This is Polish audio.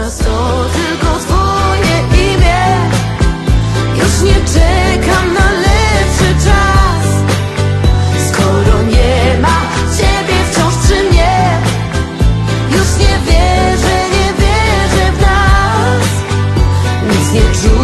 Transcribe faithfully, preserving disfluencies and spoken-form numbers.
Teraz to tylko twoje imię. Już nie czekam na lepszy czas, skoro nie ma ciebie wciąż przy mnie. Już nie wierzę, nie wierzę w nas. Nic nie czuję.